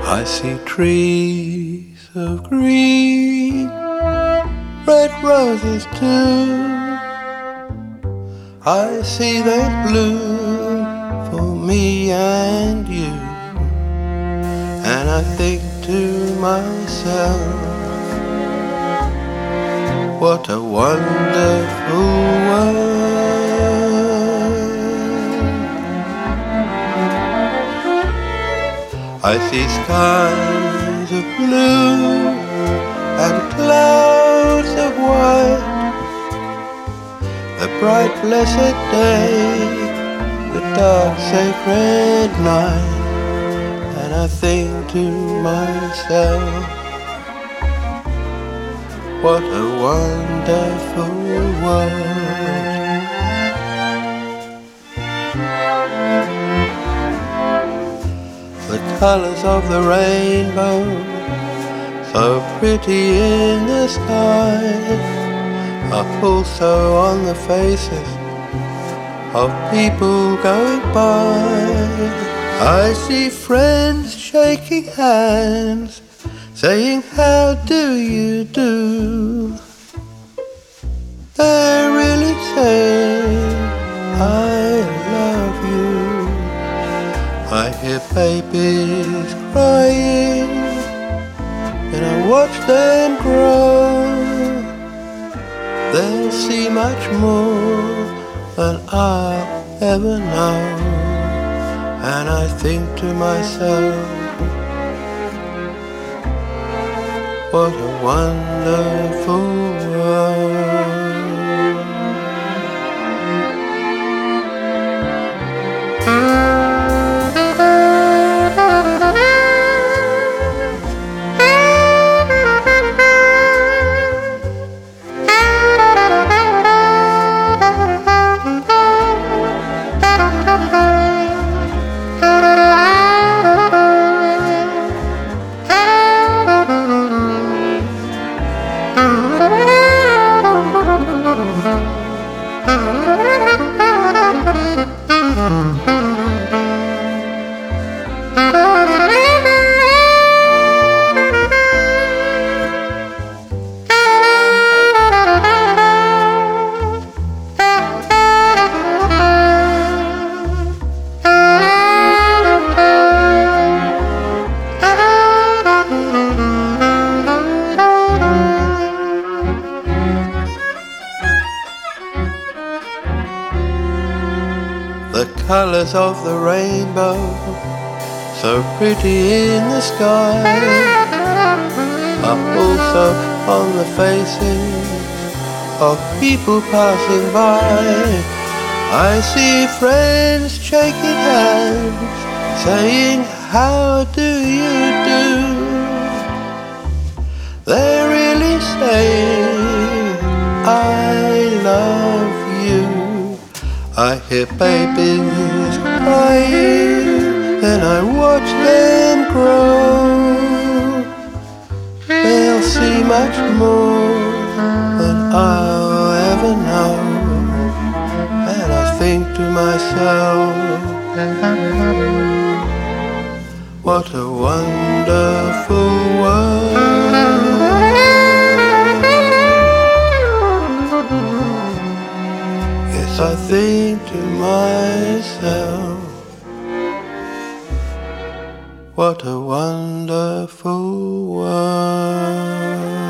I see trees of green, red roses too. I see them bloom for me and you. And I think to myself, what a wonderful world. I see skies of blue and clouds of white, the bright blessed day, the dark sacred night. And I think to myself, what a wonderful world. The colors of the rainbow, so pretty in the sky, are also on the faces of people going by. I see friends shaking hands, saying how do you do. They're really saying I love you. I hear babies crying and I watch them grow. They'll see much more than I'll ever know. And I think to myself, what a wonderful world. The colors of the rainbow, so pretty in the sky, are also on the faces of people passing by. I see friends shaking hands, saying how do you do. They're really saying I love you. I hear babies crying and I watch them grow. They'll see much more than I'll ever know. And I think to myself, what a wonderful world. Yes, I think to myself, what a wonderful world.